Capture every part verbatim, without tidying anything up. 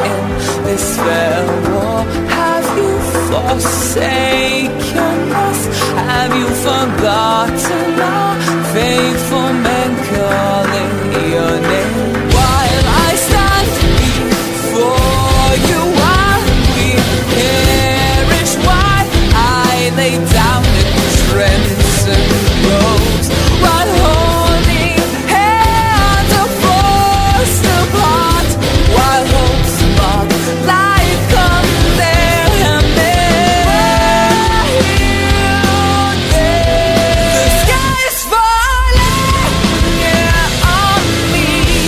in this fair war? Have you forsaken us? Have you forgotten our faithful men calling your name? While I stand before you, while we perish, while I lay down in crimson rose, while holding hands are forced apart, while hopes of life come there and there. The sky is falling, yeah, on me.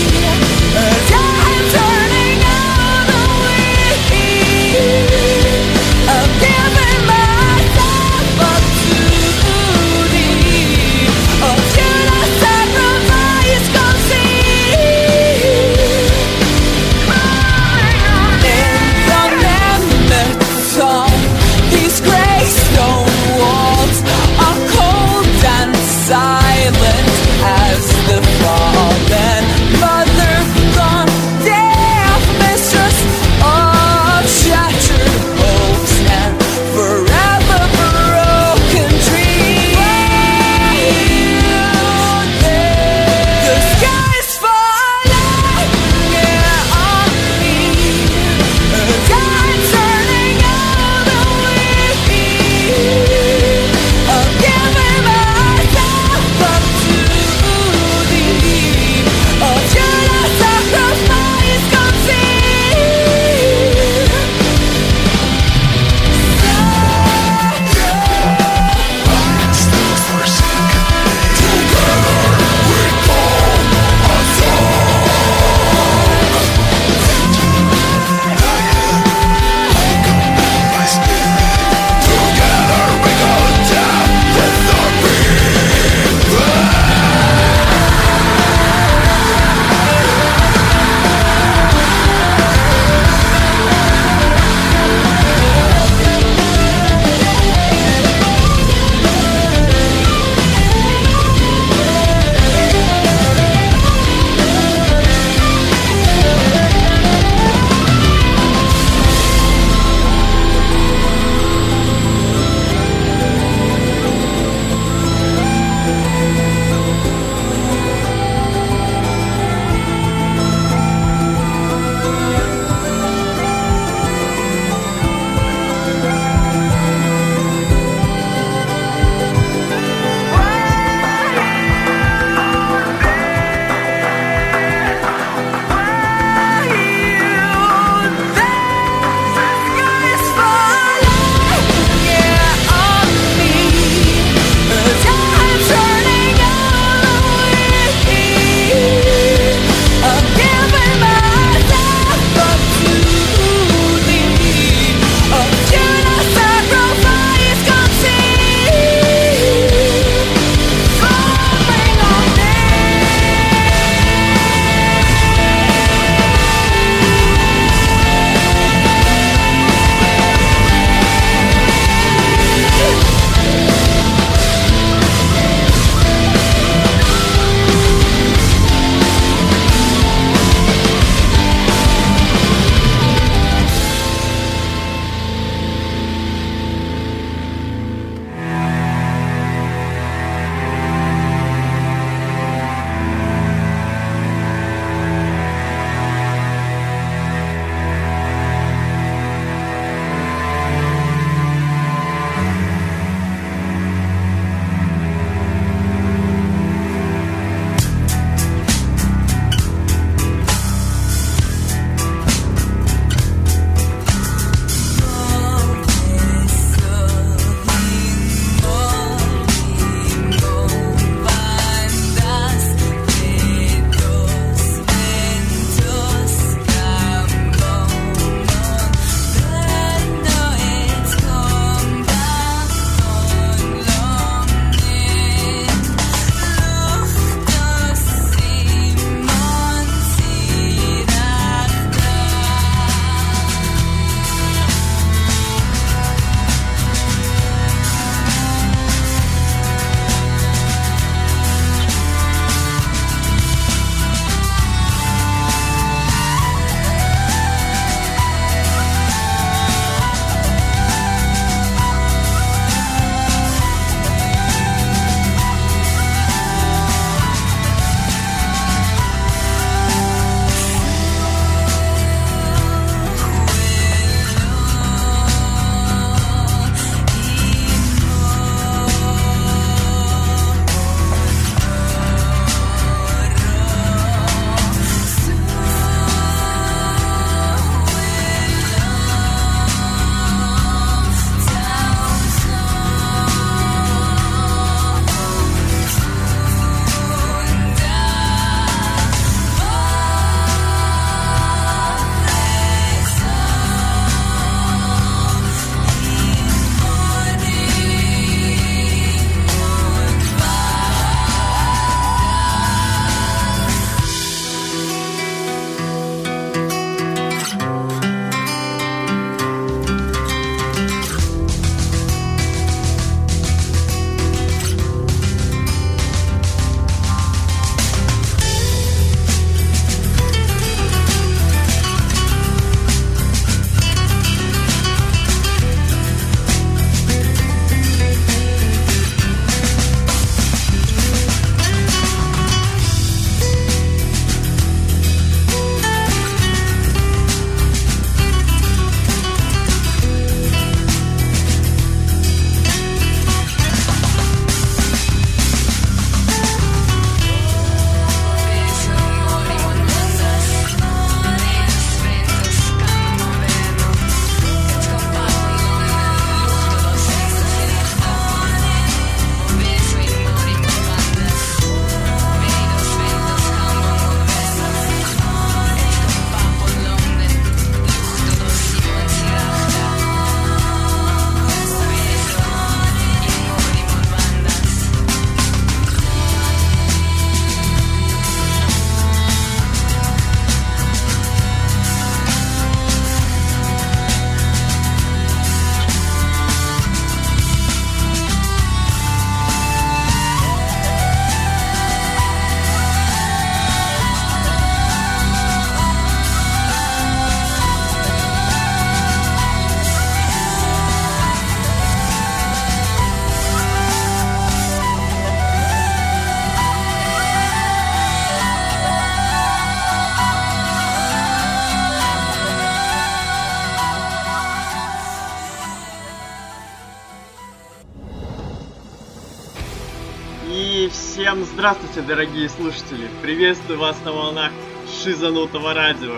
Всем здравствуйте, дорогие слушатели! Приветствую вас на волнах Шизанутого радио.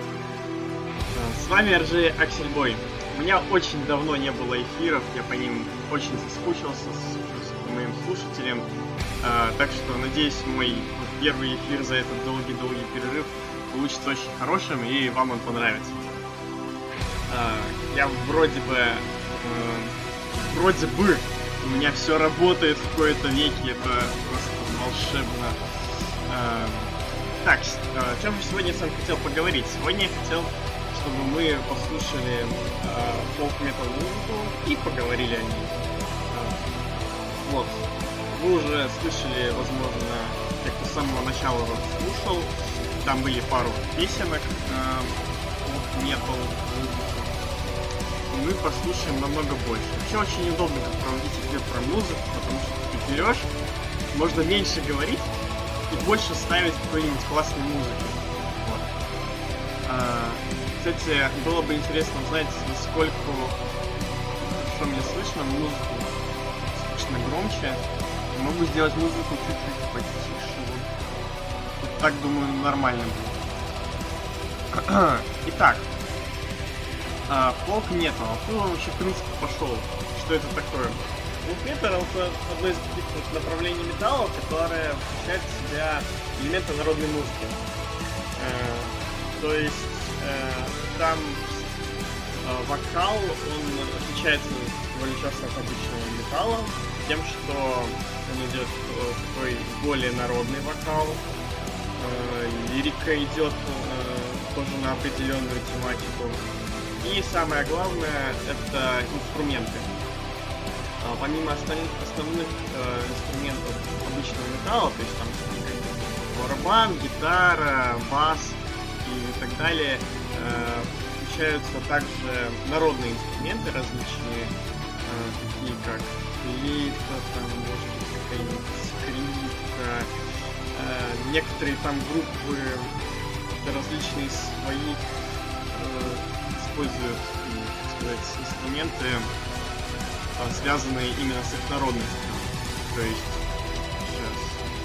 С вами эр джей Аксельбой. У меня очень давно не было эфиров, я по ним очень соскучился, соскучился по моим слушателям. А, так что надеюсь, мой первый эфир за этот долгий-долгий перерыв получится очень хорошим и вам он понравится. А, я вроде бы... Э, вроде бы... У меня все работает в кои-то веки, это просто волшебно. Э, так, о чем же сегодня я с вами хотел поговорить? Сегодня я хотел, чтобы мы послушали фолк-метал музыку и поговорили о ней. Э, вот. Вы уже слышали, возможно, те, кто с самого начала вас слушал, там были пару песенок фолк-метал музыки. Мы послушаем намного больше. Вообще очень удобно, как проводить эфир про музыку, потому что ты берешь, можно меньше говорить и больше ставить какой-нибудь классной музыки. Вот. А, кстати, было бы интересно узнать, насколько хорошо мне слышно, музыку слышно громче. Могу сделать музыку чуть-чуть потише. Вот. Вот так, думаю, нормально будет. Итак. Фолк-метал. Откуда он вообще, в принципе, пошел? Что это такое? Фолк-метал — это одно из таких вот направлений металла, которое включает в себя элементы народной музыки. Э, то есть э, там э, вокал, он отличается довольно часто от обычного металла тем, что он идет э, такой более народный вокал. Э, лирика идет э, тоже на определенную тематику. И самое главное — это инструменты. А, помимо остальных основных э, инструментов обычного металла, то есть там барабан, гитара, бас и так далее, э, включаются также народные инструменты различные, э, такие как флейта, там может быть какая-нибудь скрипка, э, некоторые там группы различные свои э, используют, так сказать, инструменты, связанные именно с их народностью. То есть сейчас,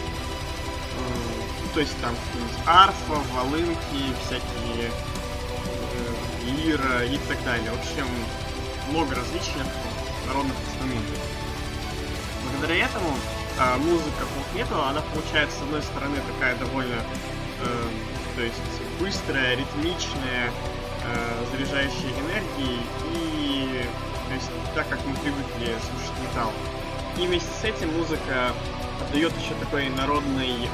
э, то есть там арфа, волынки, всякие э, лира и так далее. В общем, много различных народных инструментов. Благодаря этому э, музыка фолк-металла, она получается, с одной стороны, такая довольно э, то есть быстрая, ритмичная, заряжающие энергией, и то есть так, как мы привыкли слушать металл. И вместе с этим музыка отдает еще такой народный э,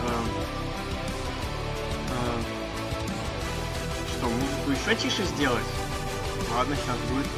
э, что, музыку еще тише сделать? Ладно, сейчас будет.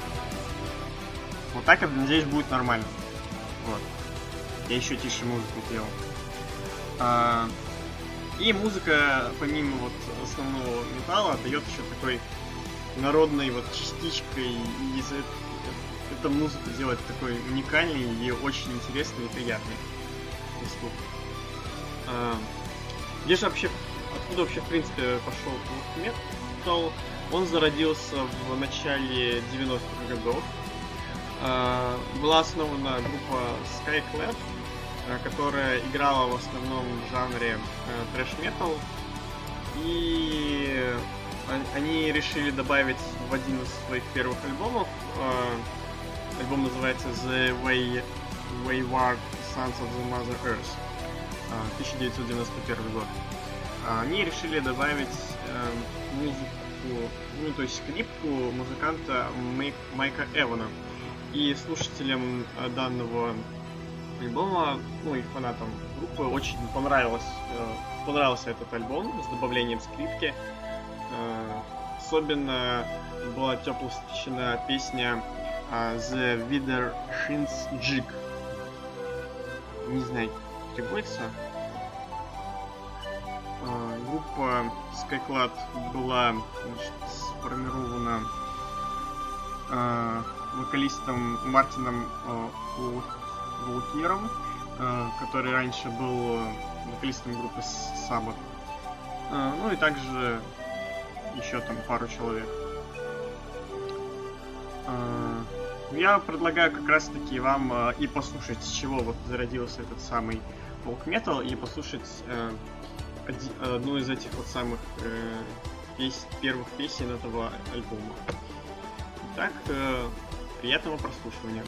Вот так, я надеюсь, будет нормально. Вот. Я еще тише музыку сделал. А, и музыка, помимо вот основного металла, отдает еще такой народной вот частичкой, и за это, эта музыка делает такой уникальный и очень интересный и приятный слух. А, где же вообще, откуда вообще в принципе пошел фолк-метал? Он зародился в начале девяностых годов. А, была основана группа Skyclad, которая играла в основном в жанре трэш-метал, и они решили добавить в один из своих первых альбомов, э, альбом называется The Way, Wayward Sons of the Mother Earth, э, тысяча девятьсот девяносто первый год. Они решили добавить э, музыку, ну то есть скрипку музыканта Майк, Майка Эвана. И слушателям данного альбома, ну и фанатам группы очень понравилось, э, понравился этот альбом с добавлением скрипки. Особенно была тепло встречена песня The Wither Shins Jig. Не знаю, как переводится. Группа Skyclad была, значит, сформирована вокалистом Мартином Волкером, который раньше был вокалистом группы Sabbath. Ну и также еще там пару человек. Я предлагаю как раз таки вам и послушать, с чего вот зародился этот самый folk metal и послушать э, оди, одну из этих вот самых э, пес, первых песен этого альбома. Итак, э, приятного прослушивания.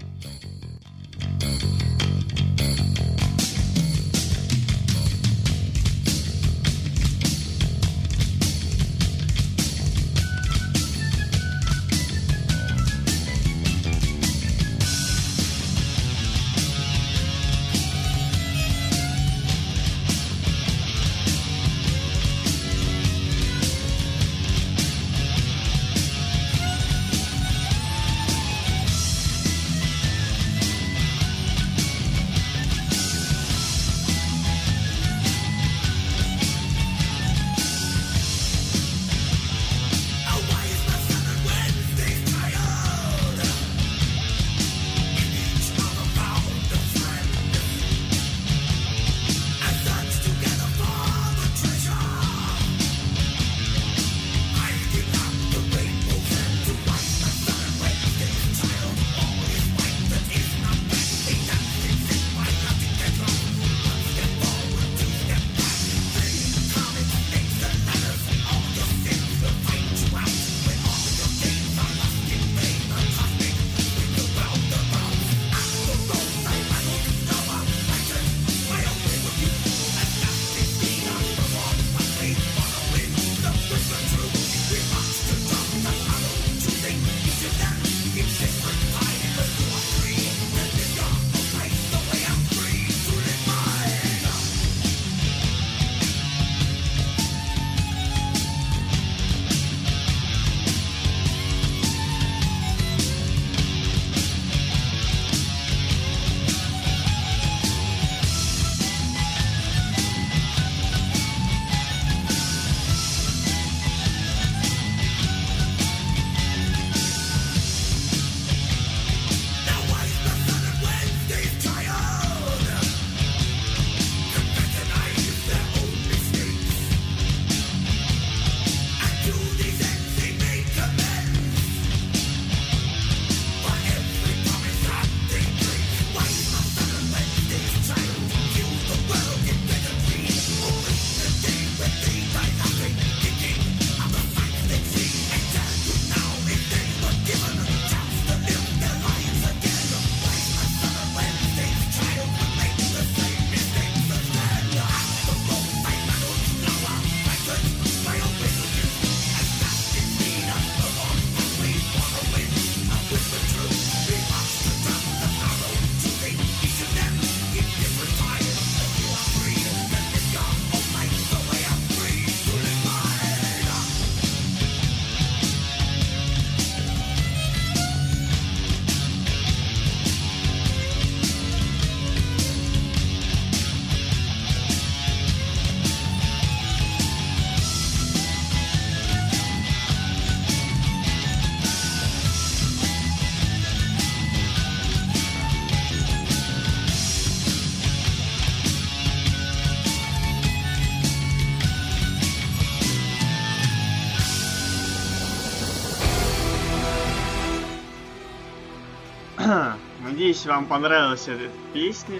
Надеюсь, вам понравилась эта песня.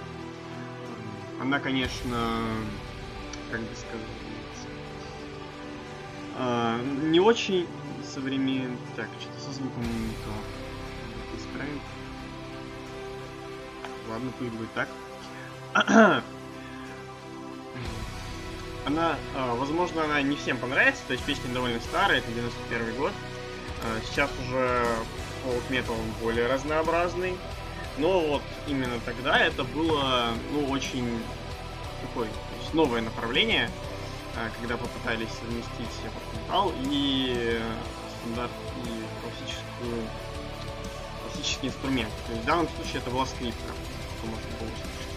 Она, конечно, как бы сказать, не очень современная. Так, что-то со звуком не то. Исправим. Ладно, пусть будет так. Она, возможно, она не всем понравится, то есть песня довольно старая, это девяносто первый год. Сейчас уже фолк-метал более разнообразный. Но вот именно тогда это было, ну, очень такое, то есть новое направление, когда попытались совместить фолк-метал и стандарт, и классическую, классический инструмент. То есть в данном случае это была скрипка, что можно было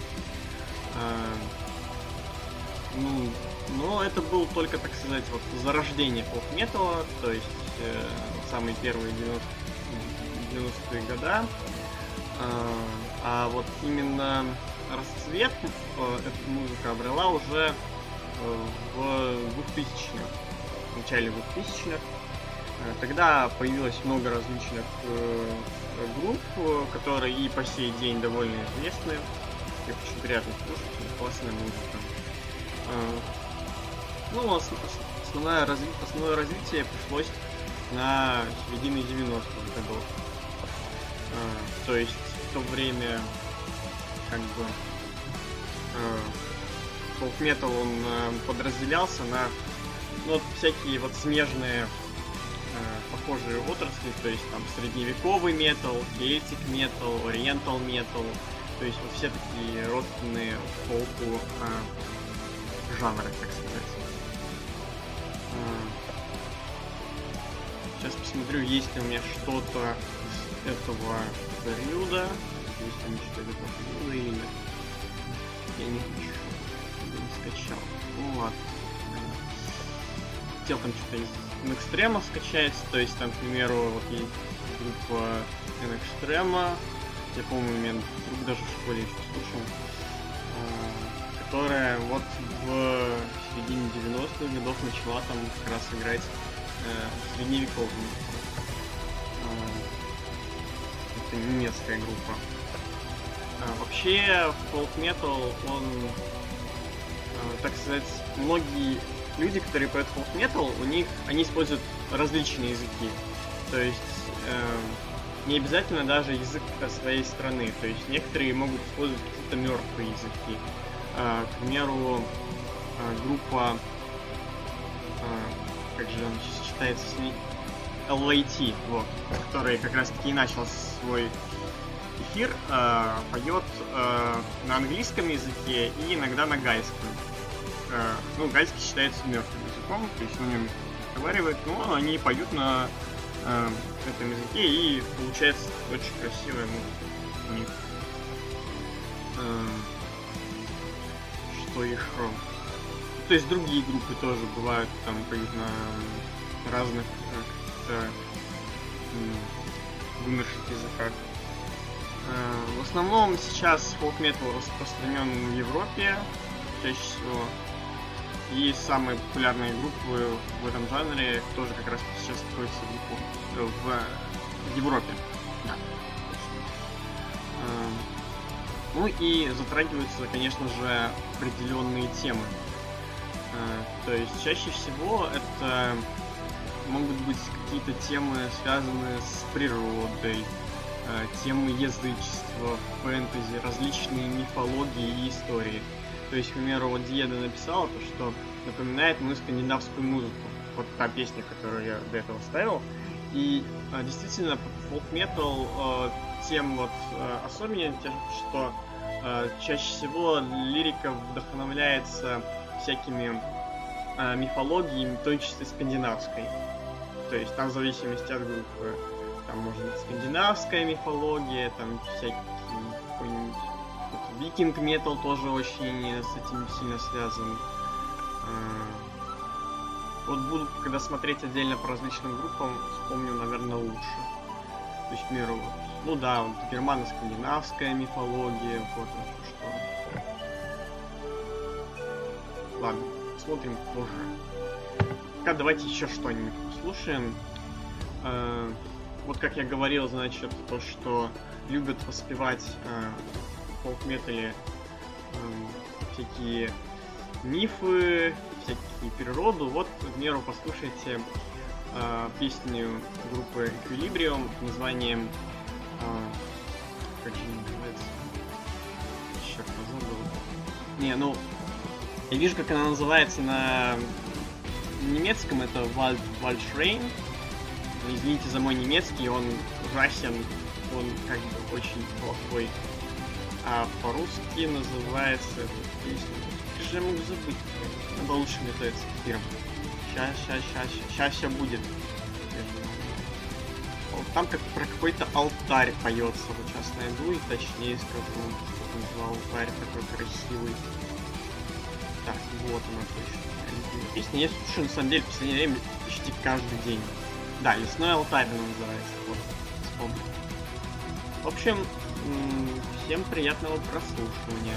услышать. Ну, но это был только, так сказать, вот зарождение фолк-металла, то есть э, самые первые девяностые года. А вот именно расцвет эта музыка обрела уже в двухтысячных, в начале двухтысячных. Тогда появилось много различных групп, которые и по сей день довольно известны. их очень приятно слушать, классная музыка. А, ну, ос- основное, разви- основное развитие пришлось на середине девяностых годов. А, то есть в то время как бы фолк-метал он э, подразделялся на ну, вот, всякие вот смежные э, похожие отрасли, то есть там средневековый метал, кельтик метал, ориентал метал, то есть вот все такие родственные фолку э, жанры, так сказать. Э, сейчас посмотрю, есть ли у меня что-то из этого периода, есть ли что-то из этого периода или нет. Я не хочу, не скачал. Ну ладно. Хотел там что-то из N-Extreme скачать, то есть там, к примеру, вот есть группа N-Extreme, я помню, у меня друг даже в школе еще слушал, которая вот в середине девяностых годов начала там как раз играть э, средневековый. Это немецкая группа. А, вообще, фолк-метал, он, а, так сказать, многие люди, которые поют фолк-метал, у них, они используют различные языки. То есть, э, не обязательно даже язык своей страны. То есть, некоторые могут использовать какие-то мертвые языки. А, к примеру, а, группа, а, как же он читается, эл эй ти, вот, который как раз-таки и начал свой эфир, э, поет э, на английском языке и иногда на гальском. Э, ну, гальский считается мертвым языком, то есть на нем разговаривают, но они поют на э, этом языке, и получается очень красивая музыка у них. Э, что еще? То есть другие группы тоже бывают, там поют на разных каких-то вымерших языках. В основном сейчас фолк-метал распространен в Европе, чаще всего. И самые популярные группы в этом жанре тоже как раз сейчас находятся в, Япон... в Европе. Да. Ну и затрагиваются, конечно же, определенные темы. То есть чаще всего это могут быть какие-то темы, связанные с природой, темы язычества, фэнтези, различные мифологии и истории. То есть, к примеру, вот Диеда написала то, что напоминает мою скандинавскую музыку. Вот та песня, которую я до этого ставил. И а, действительно, фолк-метал а, тем вот а, особеннее, что а, чаще всего лирика вдохновляется всякими а, мифологиями, в том числе скандинавской. То есть там в зависимости от группы. Там может быть скандинавская мифология, там всякий какой-нибудь вот, викинг-метал тоже очень с этим сильно связан. Вот буду, когда смотреть отдельно по различным группам, вспомню, наверное, лучше. То есть, к примеру, вот, ну да, вот германо-скандинавская мифология, вот что. Ладно, смотрим позже. Пока давайте еще что-нибудь послушаем. Вот как я говорил, значит, то, что любят воспевать э, в фолк-метале э, всякие мифы, всякие природу. Вот, к примеру, послушайте э, песню группы Equilibrium под названием... Э, как же она называется? Черт, забыл. Не, ну... Я вижу, как она называется на немецком. Это Wald, Waldschrein. Извините за мой немецкий, он ужасен, он как бы очень плохой. А по-русски называется эта песня. Как же я могу забыть? Надо лучше готовиться к эфирам. Ща, ща, ща, ща, ща, ща будет. Вот там как про какой-то алтарь поется. Вот сейчас найду и точнее скажу, что там за алтарь такой красивый. Так, вот она точно. Песня я слушаю на самом деле в последнее время почти каждый день. Да, лесной алтарь она называется. Вот, вспомнил. В общем, всем приятного прослушивания.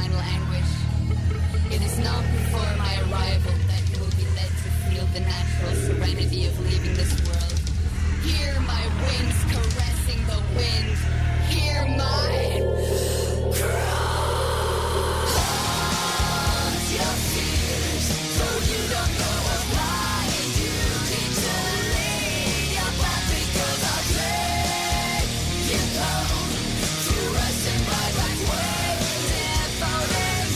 final anguish. It is not before my arrival that you will be led to feel the natural serenity of leaving this world. Hear my wings caressing the wind. Hear my cries. Your fears, so you don't know what's blind. You need to lead your path because I'll take you home to rest in my black wings and fountain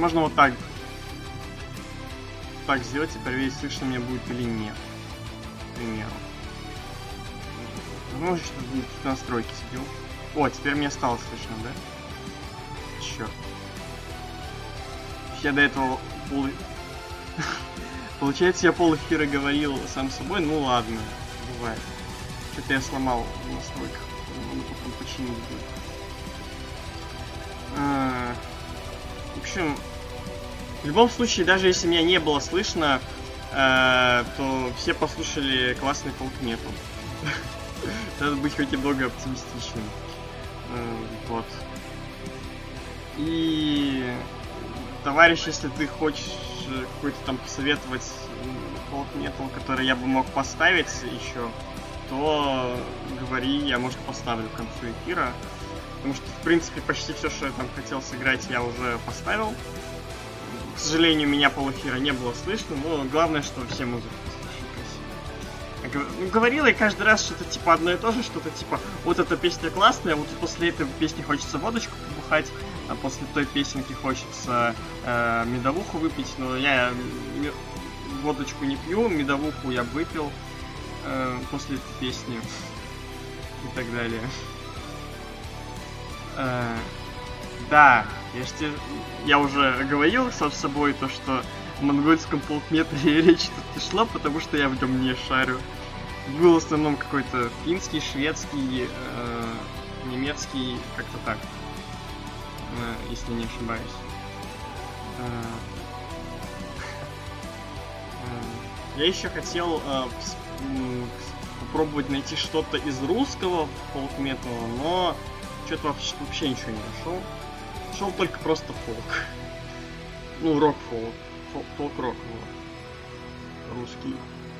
можно вот так. Так сделать и проверить, слышно меня будет или нет. К примеру. Ну, что тут настройки сидел. О, теперь мне стало слышно, да? Черт. Я до этого пол... Получается, я пол эфира говорил сам собой, ну ладно, бывает. Что-то я сломал в настройках, надо потом починить будет. А... В общем, в любом случае, даже если меня не было слышно, э, то все послушали классный фолк-метал. Надо быть хоть немного оптимистичным. Э, вот. И... Товарищ, если ты хочешь какой-то там посоветовать фолк-метал, который я бы мог поставить еще, то говори, я, может, поставлю к концу эфира. Потому что, в принципе, почти все, что я там хотел сыграть, я уже поставил. К сожалению, меня полэфира не было слышно, но главное, что все музыки слышны красиво. Ну, говорила я каждый раз что-то типа одно и то же, что-то типа вот эта песня классная, вот после этой песни хочется водочку побухать, а после той песенки хочется э, медовуху выпить, но я м- водочку не пью, медовуху я выпил э, после этой песни и так далее. Э, да, я, ж те, я уже говорил сам с собой то, что в монгольском фолк-метале речь тут не шла, потому что я в нем не шарю. Был в основном какой-то финский, шведский, э, немецкий, как-то так. Если не ошибаюсь. Я еще хотел попробовать найти что-то из русского фолк-металла, но что-то вообще, вообще ничего не нашел. Нашел только просто фолк. Ну, рок-фолк. Фолк-рок. Русский.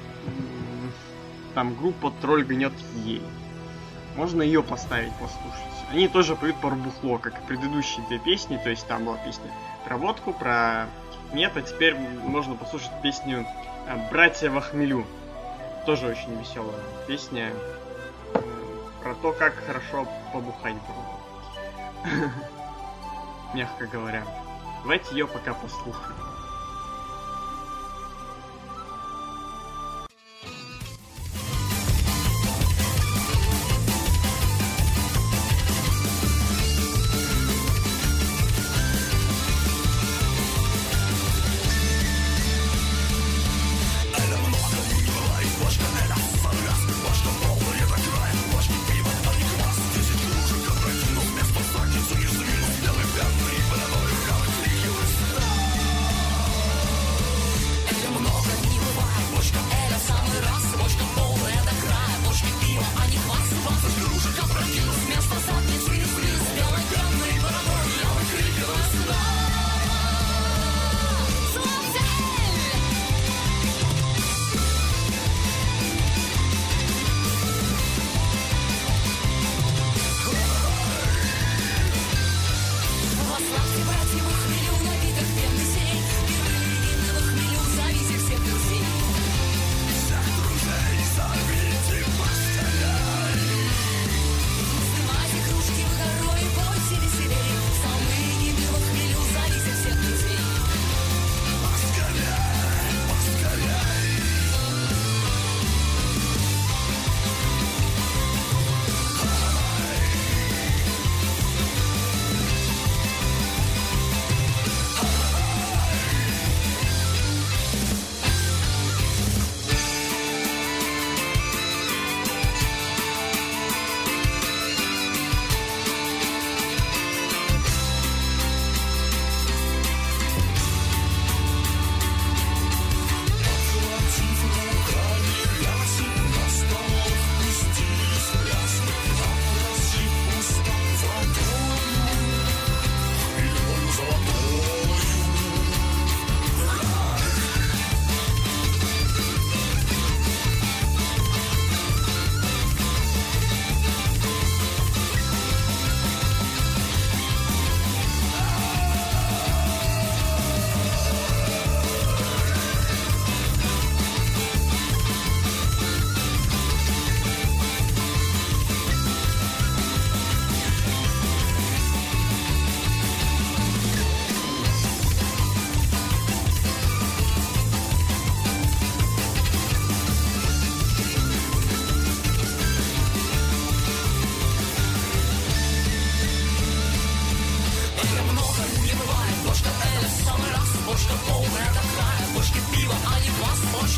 Там группа «Тролль гнет ей». Можно ее поставить, послушать. Они тоже поют про бухло, как и предыдущие две песни. То есть там была песня про водку, про мед, а теперь можно послушать песню «Братья во хмелю». Тоже очень веселая песня про то, как хорошо побухать было. Мягко говоря. Давайте ее пока послушаем. Вместо саки, сунешь за минус белый пятна и паранойю, как лихий лист.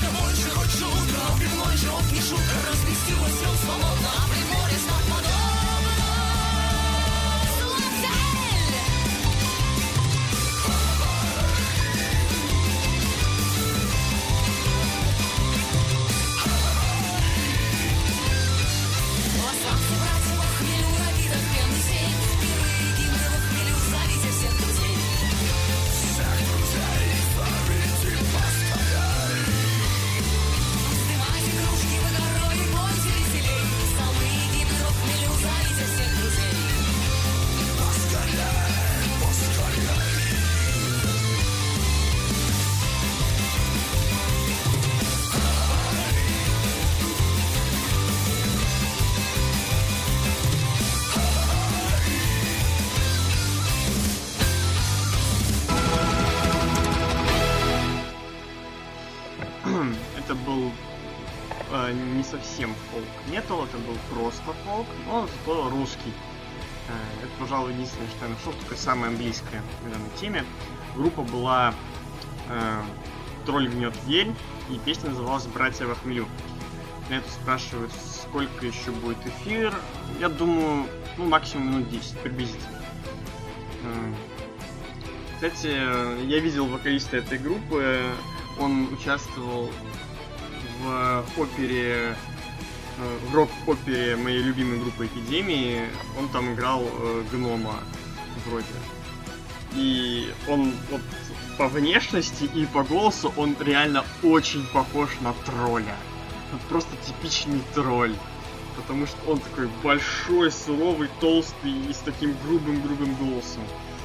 Это был э, не совсем фолк метал, это был просто фолк, но зато русский. Э, это, пожалуй, единственное, что я нашел, только самое близкое к данной теме. Группа была э, «Тролль гнет ель», и песня называлась «Братья во хмелю». Меня это спрашивают, сколько еще будет эфир. Я думаю, ну, максимум минут десять, приблизительно. Э, кстати, я видел вокалиста этой группы. Он участвовал в опере, в рок-опере моей любимой группы Эпидемии. Он там играл э, гнома вроде. И он вот по внешности и по голосу он реально очень похож на тролля. Вот просто типичный тролль. Потому что он такой большой, суровый, толстый и с таким грубым-грубым голосом.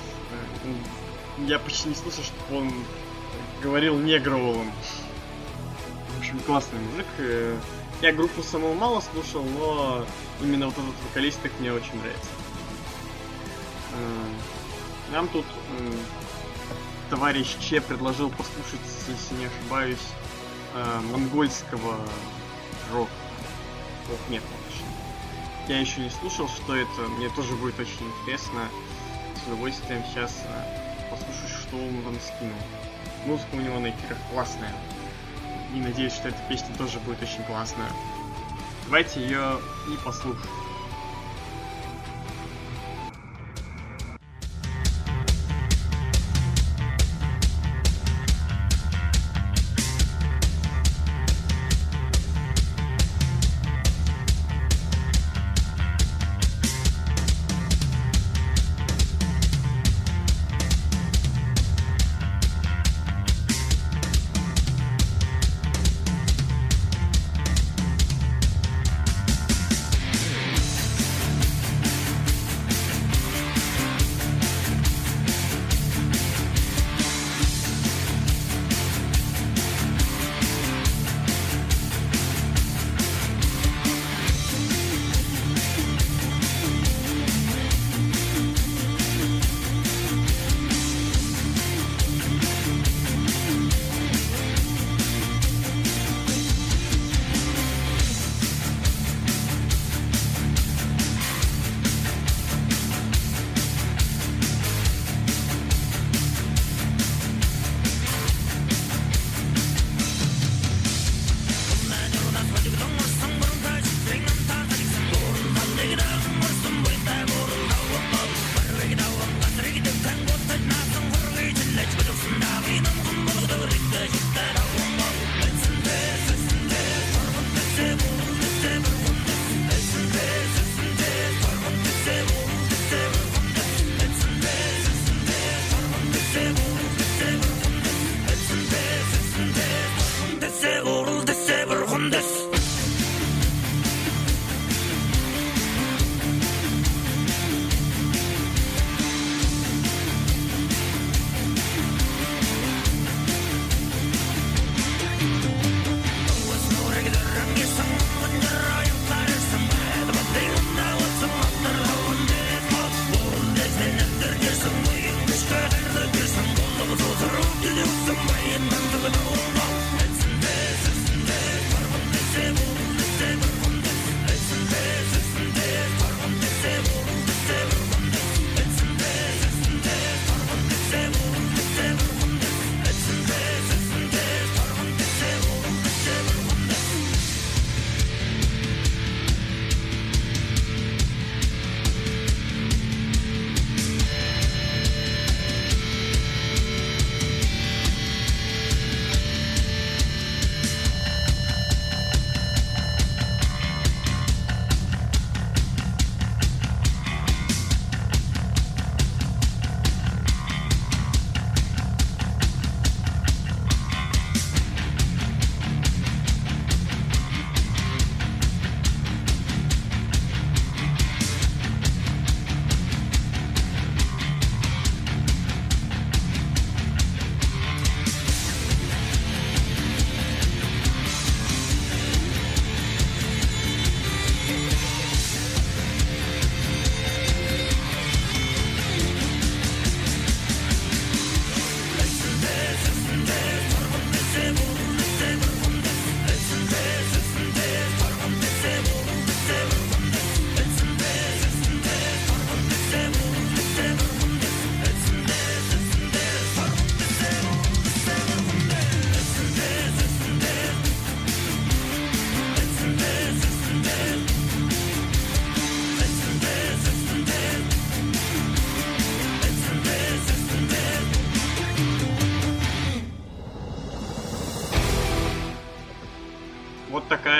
Я почти не слышал, чтобы он говорил не гроулом. В общем, классный музык. Я группу самого мало слушал, но именно вот этот вокалист так мне очень нравится. Нам тут товарищ Че предложил послушать, если не ошибаюсь, монгольского рок. Нет, я еще не слушал, что это. Мне тоже будет очень интересно. С удовольствием сейчас послушаю, что он вам скинул. Музыка у него на эфирах классная. И надеюсь, что эта песня тоже будет очень классная. Давайте ее и послушаем. Thank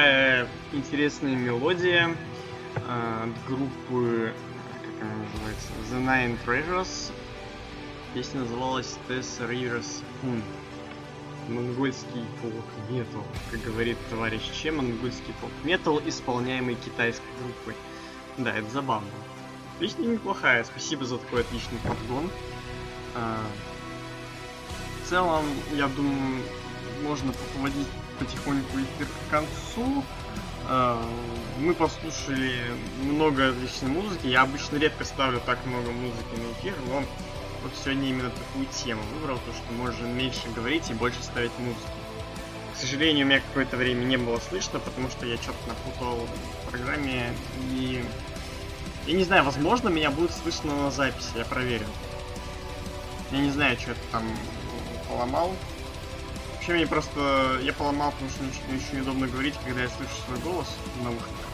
такая интересная мелодия э, от группы, как она называется, The Nine Treasures. Песня называлась Tessa Rivers Hun. Монгольский фолк-метал, как говорит товарищ Че, монгольский фолк-метал, исполняемый китайской группой. Да, это забавно. Песня неплохая, спасибо за такой отличный подгон. А, в целом, я думаю, можно подводить потихоньку эфир к концу. А, мы послушали много отличной музыки. Я обычно редко ставлю так много музыки на эфир, но вот сегодня именно такую тему выбрал, то что можно меньше говорить и больше ставить музыки. К сожалению, у меня какое-то время не было слышно, потому что я что-то напутал в программе, и я не знаю, возможно, меня будет слышно на записи, я проверю. Я не знаю, что это там поломал. Вообще, мне просто... Я поломал, потому что мне очень неудобно говорить, когда я слышу свой голос в наушниках.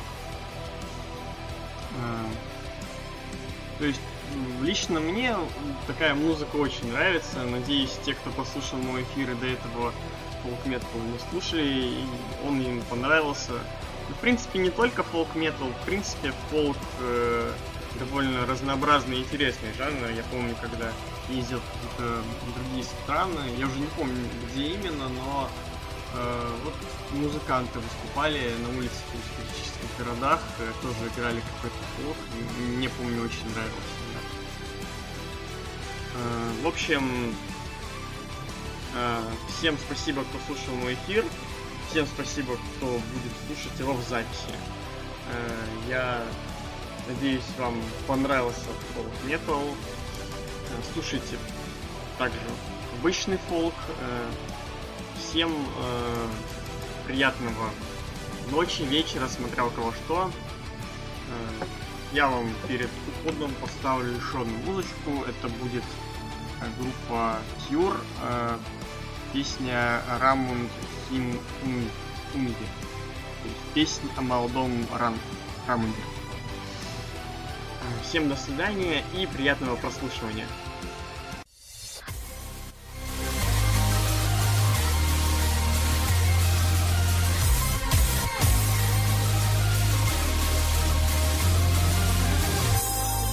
А, то есть, лично мне такая музыка очень нравится. Надеюсь, те, кто послушал мой эфир и до этого фолк-метал не слушали, и он им понравился. В принципе, не только фолк-метал, в принципе, фолк э, довольно разнообразный и интересный жанр. Я помню, когда ездил в какие-то другие страны, я уже не помню, где именно, но э, вот музыканты выступали на улицах в туристических городах, э, тоже играли какой-то фолк, мне, помню, очень нравился. Э, в общем, э, всем спасибо, кто слушал мой эфир. Всем спасибо, кто будет слушать его в записи. Э, я надеюсь, вам понравился фолк-метал. Э, слушайте также обычный фолк. Э, всем э, приятного ночи, вечера, смотря у кого что. Э, я вам перед уходом поставлю еще одну музычку. Это будет э, группа Cure. Э, песня Рамунд Хин Унги. Песня о молодом Ран Рамунде. Всем до свидания и приятного прослушивания.